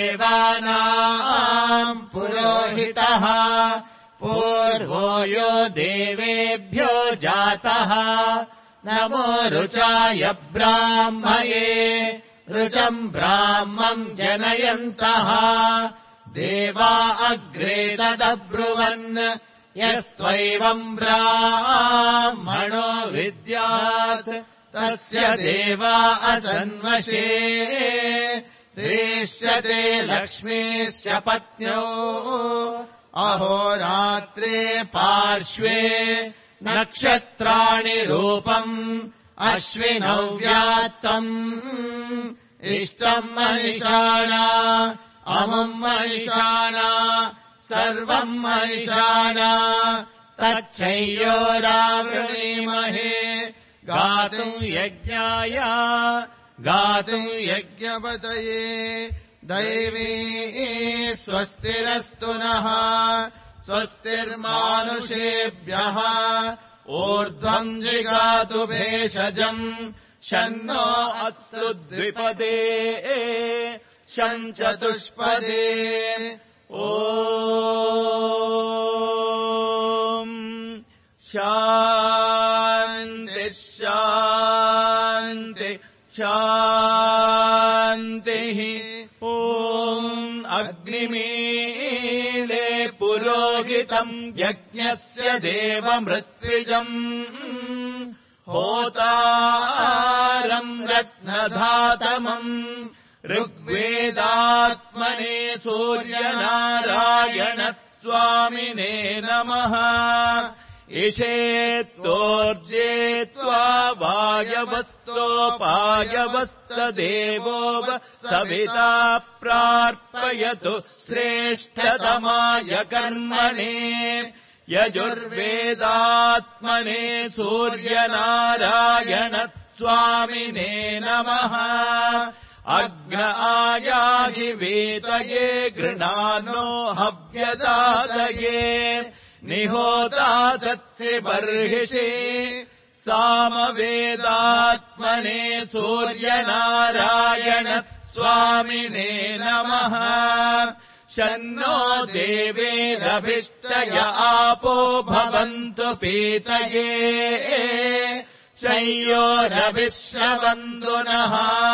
[SPEAKER 1] देवानाम् पुरोहितः पूर्वो यो देवेभ्यो जातः नमो रुचाय ब्राह्मये ऋचम् ब्राह्मम् जनयन्तः देवा अग्रे तदब्रुवन् यस्त्वैवम् ब्राह्मणो विद्यात् तस्य देवा असन्वशे दृश्यते लक्ष्मीश्च पत्न्यो अहोरात्रे पार्श्वे नक्षत्राणि रूपम् अश्विनौ व्यात्तम् इष्टम् मनिषाणा अमुम् मनिषाणा सर्वम् मनिषाणा तच्छय्योरावृणीमहे गातुम् यज्ञाय गातुम् यज्ञपतये दैवी स्वस्तिरस्तु नः स्वस्तिर्मानुषेभ्यः ऊर्ध्वम् जिगातु भेषजम् शन्नो अस्तु द्विपदे शञ्चतुष्पदे ॐ शान्ति शान्ति शान्तिः ॐ अग्निमीले पुरोहितम् यज्ञस्य देवमृत्विजम् होतारम् रत्नधातमम् ऋग्वेदात्मने सूर्यनारायण स्वामिने नमः इषेत्तोर्जे त्वा वायवस्तोपायवस्तदेवो सविता प्रार्पयतु श्रेष्ठतमाय कर्मणे यजुर्वेदात्मने सूर्यनारायण स्वामिने नमः अग्न आयाहि वेतये गृणानो हव्यदादये निहोता सत्सि बर्हिषि सामवेदात्मने सूर्यनारायण स्वामिने नमः शन्नो देवेरभिष्टय आपो भवन्तु पीतये शय्योरभिश्रवन्तु नः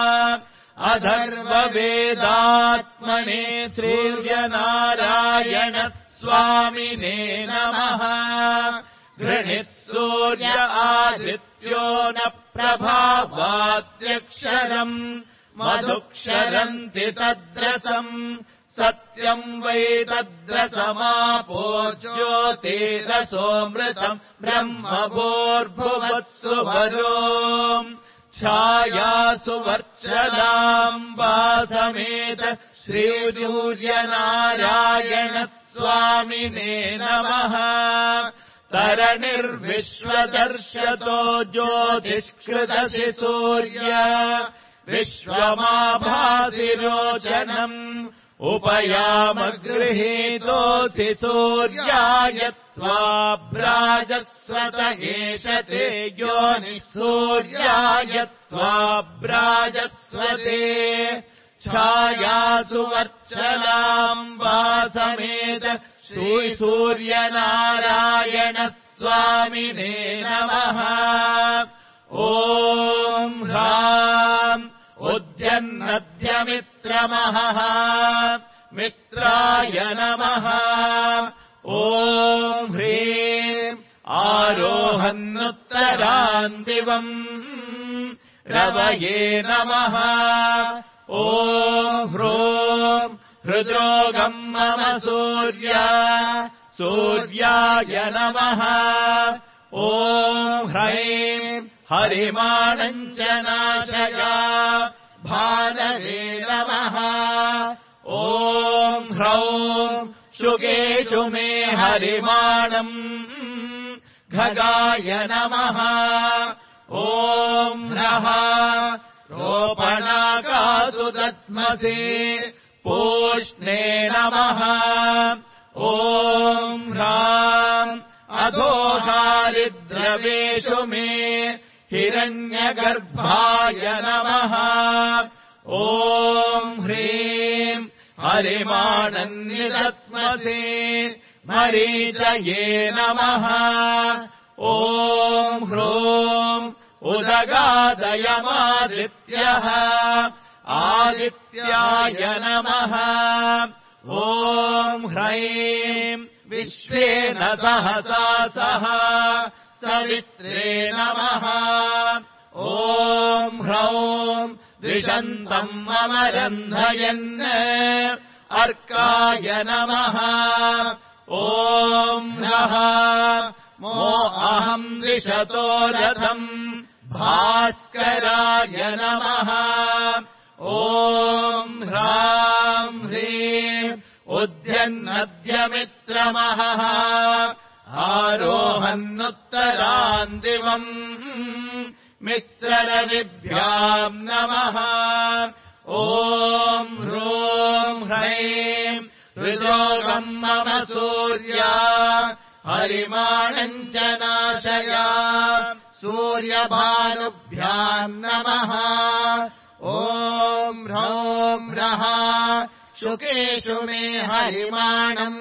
[SPEAKER 1] अथर्ववेदात्मने सूर्यनारायण स्वामिने नमः घृणिः सूर्य आदित्यो न प्रभावाद्यक्षरम् मधुक्षरन्ति तद्रसम् सत्यम् वै तद्रसमापो ज्योतिरसोऽमृतम् ब्रह्मभूर्भुवत्सु वरो छायासु वर्चलाम्बा समेत श्रीसूर्यनारायण स्वामिने नमः तरणिर्विश्वदर्शतो ज्योतिष्कृतसि सूर्य विश्वमाभासिरोचनम् उपयामगृहीतोऽसि सूर्याय त्वाभ्राजस्वत एष ते योनिः सूर्याय त्वाभ्राजस्वते छायासु वर्चलाम्बा समेत श्रीसूर्यनारायण स्वामिने नमः ॐ ह्राम् उद्यन्नद्यमित्रमहः मित्राय नमः ॐ ह्रीम् आरोहन्नुत्तरान् दिवम् रवये नमः ॐ ह्रोम् हृद्रोगम् मम सूर्य सूर्याय नमः ॐ ह्रैम् हरिमाणम् च नाशय भानवे नमः ॐ ह्रौम् शुकेषु मे हरिमाणम् खगाय नमः ॐ ह्रः रोपणाकासु दद्मसि पूष्णे नमः ॐ ह्राम् अधोहारिद्रवेषु मे हिरण्यगर्भाय नमः ॐ ह्रीम् हरिमाणन्निदत्मसे मरीचये नमः ॐ ह्रोम् उदगादयमादित्यः आदित्याय नमः ॐ ह्रैम् विश्वेन सहसा सह सवित्रे नमः ॐ ह्रौं द्विषन्तम् अमरन्धयन् अर्काय नमः ॐ ह्रः मो अहम् द्विषतो रथम् भास्कराय नमः ॐ ह्रां ह्रीं उद्यन्नद्यमित्रमहः आरोहन्नुत्तरान् दिवम् मित्ररविभ्याम् नमः ॐ ह्रूं ह्रैं हृदोगम् मम सूर्या हरिमाणम् च नाशया सूर्यभानुभ्याम् नमः ॐ ह्रौं ह्रः शुकेषु मे हरिमाणम्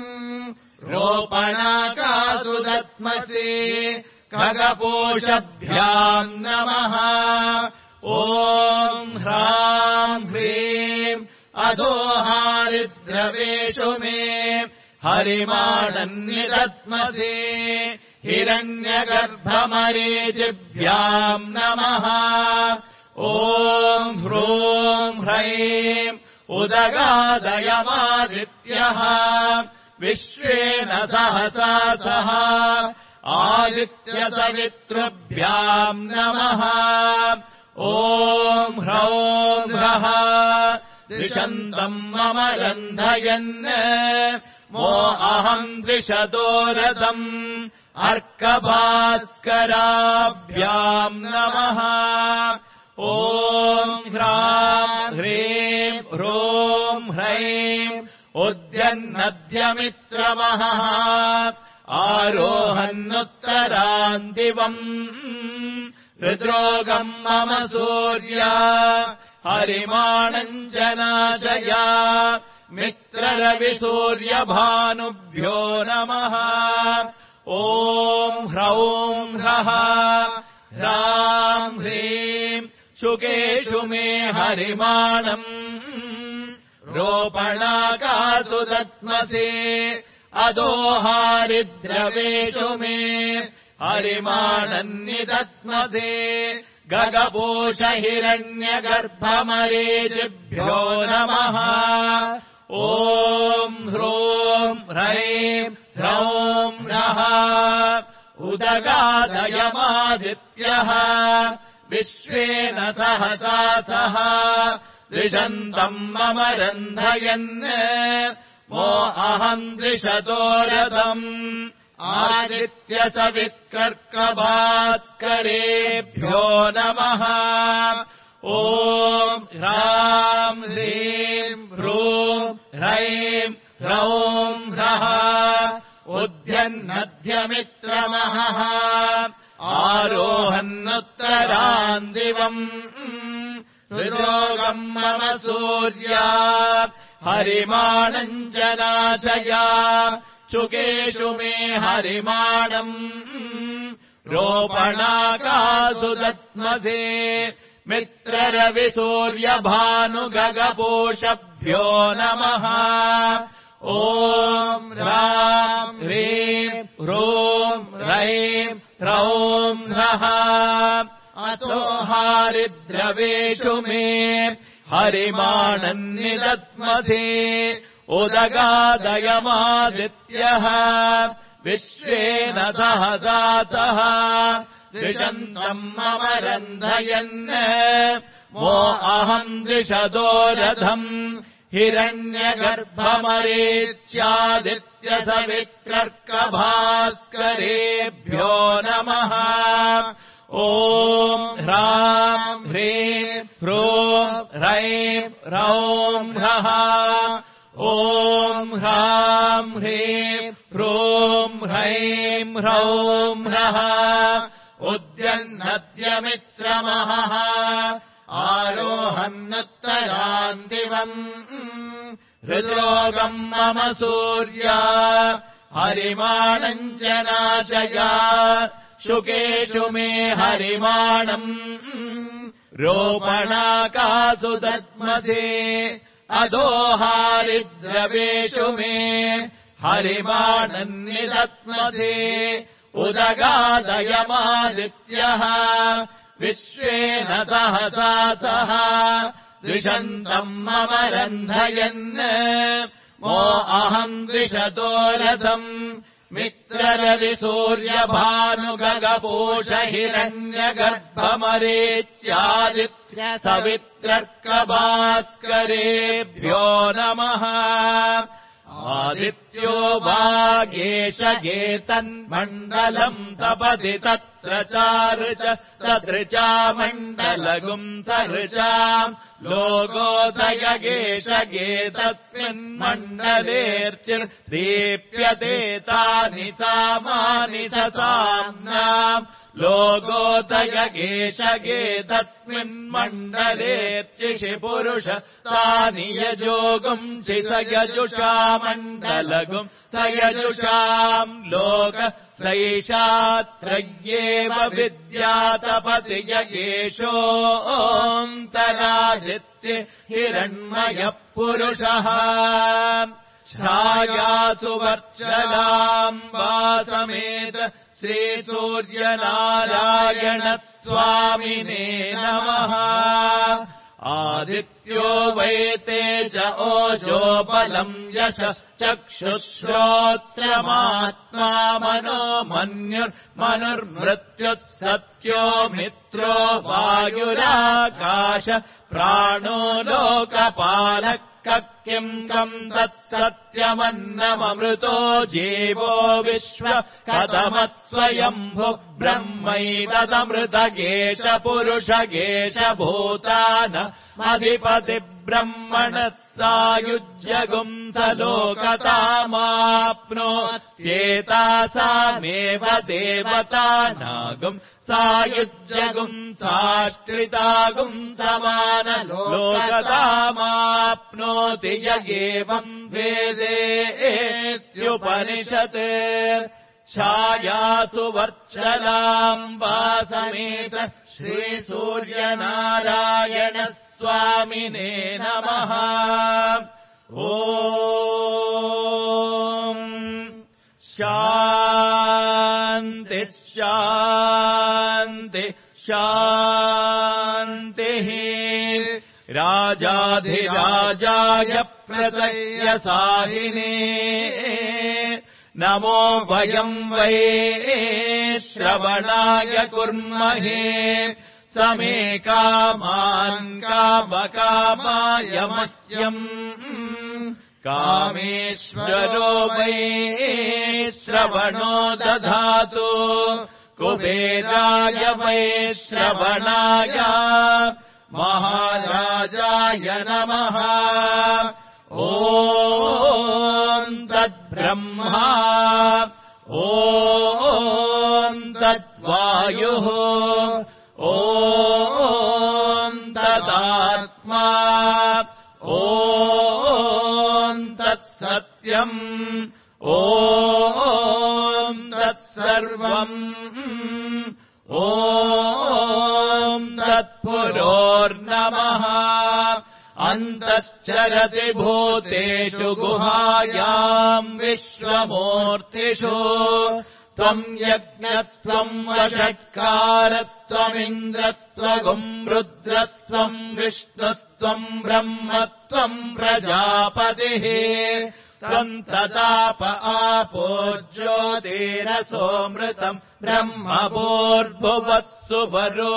[SPEAKER 1] रोपणाकासु दत्मसि खगपोषभ्याम् नमः ॐ ह्रां ह्रीं अधोहारिद्रवेषु मे हरिमाणम् निदत्मसि हिरण्यगर्भमरीचिभ्याम् नमः ॐ ह्रूं ह्रैं उदगादयमादित्यः विश्वेन सहसा सह आदित्यसवितृभ्याम् नमः ॐ ह्रौं ह्रः द्विषन्तम् मम रन्धयन् मो अहम् द्विषतो रथम् अर्कभास्कराभ्याम् नमः ॐ ह्रां ह्रीं ह्रूं ह्रैं उद्यन्नद्यमित्रमहः आरोहन्नुत्तरान् दिवम् हृद्रोगम् मम सूर्या हरिमाणम् च नाशया मित्ररविसूर्यभानुभ्यो नमः ॐ ह्रौं ह्रः ह्रां ह्रीं शुकेषु मे हरिमाणम् रोपणाकासु दत्मसि अधोहारिद्रवेषु मे हरिमाणम् निदत्मसि गगपोष हिरण्यगर्भमरीचिभ्यो नमः ॐ ह्रूं ह्रैं ह्रौं ह्रः उदगादयमादित्यः विश्वेन सहसा सह द्विषन्तम् मम रन्धयन् मो अहम् द्विषतो रथम् आदित्यसवित्कर्कभास्करेभ्यो नमः ॐ ह्रां ह्रीं ह्रूं ह्रैं ह्रौं ह्रः उद्यन्नद्यमित्रमहः आरोहन्नुत्तरान् दिवम् हृदोगम् मम सूर्या हरिमाणम् च नाशया शुकेषु मे हरिमाणम् रोपणाकासु दत्मसि मित्ररविसूर्यभानुगगपोषभ्यो नमः ॐ ह्रां ह्रीं ह्रूं ह्रैं ह्रौं ह्रः अतोहारिद्रवेषु मे हरिमाणम् निदत्मसि उदगादयमादित्यः विश्वेन सहसा सह द्विषन्तम् मम रन्धयन् मो अहम् द्विषतो रथम् हिरण्यगर्भमरीच्यादित्यसवित्कर्कभास्करेभ्यो नमः ॐ ह्रां ह्रीं ह्रूं ह्रैं ह्रौं ह्रः ॐ ह्रां ह्रीं ह्रूं ह्रैं ह्रौं ह्रः उद्यन्नद्यमित्रमहः आरोहन्नुत्तरान् दिवम् हृद्रोगम् मम सूर्या हरिमाणम् च नाशया शुकेषु मे हरिमाणम् रोपणाकासु दद्मसि अधोहारिद्रवेषु मे
[SPEAKER 2] हरिमाणन्निदत्मते उदगादयमादित्यः विश्वेन सहसा सह द्विषन्तम् मम रन्धयन् मो अहम् द्विषतो रथम् मित्ररविसूर्यभानुगगपोष हिरण्यगर्भमरेत्यादित्य सवित्रर्कभास्करेभ्यो नमः आदित्यो वागेश गेतन्मण्डलम् तपति तत्र चारुच तदृचा मण्डलगुम् सऋचाम् लोकोदयगेश गेतस्मिन्मण्डलेऽर्चिर्दीप्यते तानि सामानि ससाम्नाम् लोकोदयगेश गेतस्मिन्मण्डलेऽर्चिषि पुरुषस्तानि यजोगुंसि स यजुषा मण्डलगुम् स यजुषाम् लोक सैषात्रय्येव विद्यातपति यगेशोऽन्तरादित्य हिरण्मयः पुरुषः छायासु वर्चलाम् वासमेत श्रीसूर्यनारायणस्वामिने नमः आदित्यो वै तेज ओजोबलम् यशश्चक्षुश्रोत्रमात्मा मनो मन्युर्मनुर्मृत्युः सत्यो मित्रो वायुराकाश प्राणो लोकपालः किम् कम् तत्सत्यमन्नममृतो जीवो विश्व कथमस्वयम्भु ब्रह्मैतदमृतगेश पुरुषगेश भूतान अधिपति ब्रह्मणः सायुज्यगुम् स लोकतामाप्नोत्येतासामेव देवतानागुम् सायुज्यगुम् साश्रितागुम् समानलोकतामाप्नोति य एवम् वेदेत्युपनिषत् छायासु वर्चलाम् वासमेत श्रीसूर्यनारायणस्वामिने नमः ॐ शान्ति शान्ति शान्तिः राजाधिराजाय प्रसय्यसाहिने नमो वयम् वै श्रवणाय कुर्महे समे कामान् कामकामाय मह्यम् कामेश्वरो वै श्रवणो दधातु कुबेराय वै श्रवणाय महाराजाय नमः ॐ तद्ब्रह्मा ॐ तद्वायुः ॐ तदात्मा ॐ तत्सत्यम् ॐ तत्सर्वम् ॐ तत्पुरोर्नमः अन्तश्चरति भूतेषु गुहायाम् विश्वमूर्तिषु त्वम् यज्ञस्त्वम् वषट्कारस्त्वमिन्द्रस्त्वगुम् रुद्रस्त्वम् विष्णुस्त्वम् ब्रह्मत्वम् प्रजापतिः त्वम् तताप आपो ज्योतिरसोऽमृतम् ब्रह्मभूर्भुवः सुवरो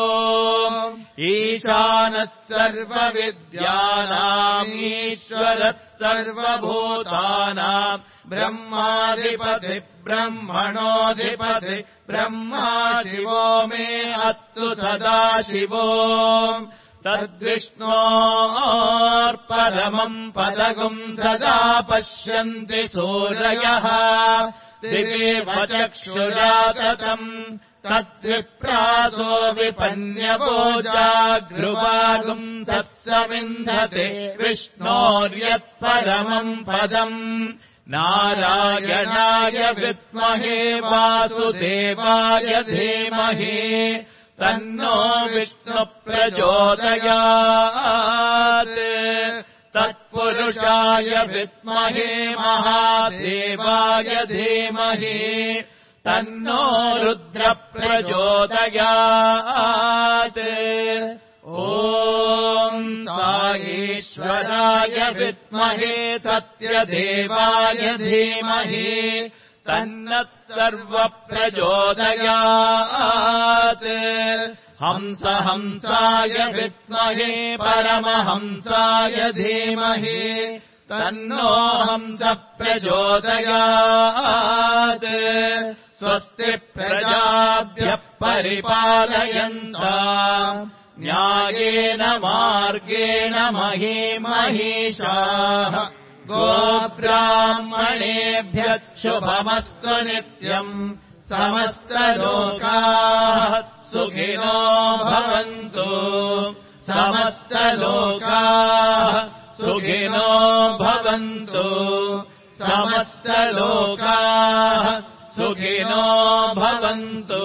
[SPEAKER 2] ईशानः सर्वविद्यानाम् ईश्वरः सर्वभूतानाम् ब्रह्माधिपति ब्रह्मणोऽधिपति ब्रह्मा शिवो मे अस्तु सदा शिवो तद्विष्णोर्परमम् पदगुम् सदा पश्यन्ति सूरयः दिवेव चक्षुरा ततम् तद्विप्रासो विपन्यवो जागृवागुम् तत्समिन्धते विष्णोर्यत्परमम् पदम् नारायणाय विद्महे वासुदेवाय धीमहि तन्नो विष्णुप्रचोदयात् तत्पुरुषोऽव्यक्तम् पुरुषाय विद्महे महादेवाय धीमहि तन्नो रुद्र प्रचोदयात् ॐ साईश्वराय विद्महे सत्यदेवाय धीमहि तन्नः सर्वप्रचोदयात् हंस हंसाय विद्महे परमहंसाय धीमहि तन्नो हंस प्रचोदयात् स्वस्ति प्रजाभ्यः परिपालयन्ताम् न्यायेन मार्गेण महीमहीषाः गोब्राह्मणेभ्यः शुभमस्तु नित्यम् समस्तलोकाः सुखिनो भवन्तु समस्तलोकाः सुखिनो भवन्तु समस्तलोकाः सुखिनो भवन्तु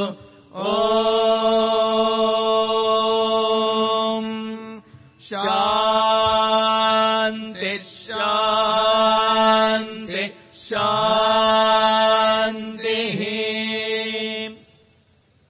[SPEAKER 2] ॐ शा